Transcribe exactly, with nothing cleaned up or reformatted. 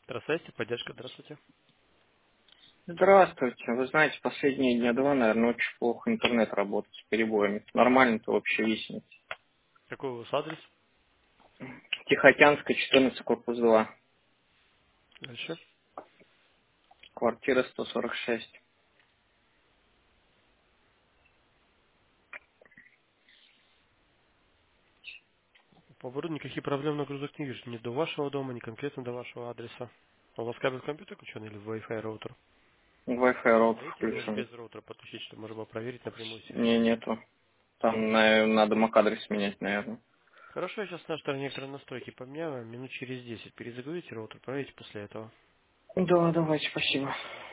Здравствуйте, поддержка, здравствуйте. Здравствуйте. Вы знаете, последние дня два, наверное, очень плохо интернет работает с перебоями. Нормально-то вообще виснет. Какой у вас адрес? Тихоокеанская, четырнадцать, корпус два. Дальше. Квартира сто сорок шесть. По поводу никаких проблем на грузок не вижу. Ни до вашего дома, ни конкретно до вашего адреса. А у вас кабель компьютер включен или Wi-Fi роутер? Wi-Fi роутер Знаете, может включен. без роутера подключить, чтобы можно было проверить напрямую Не, сигнал. нету. Там на- надо MAC-адрес менять, наверное. Хорошо, я сейчас на стороне некоторые настройки поменяю. Минут через десять перезагрузите роутер, проверите после этого. Да, давайте, спасибо.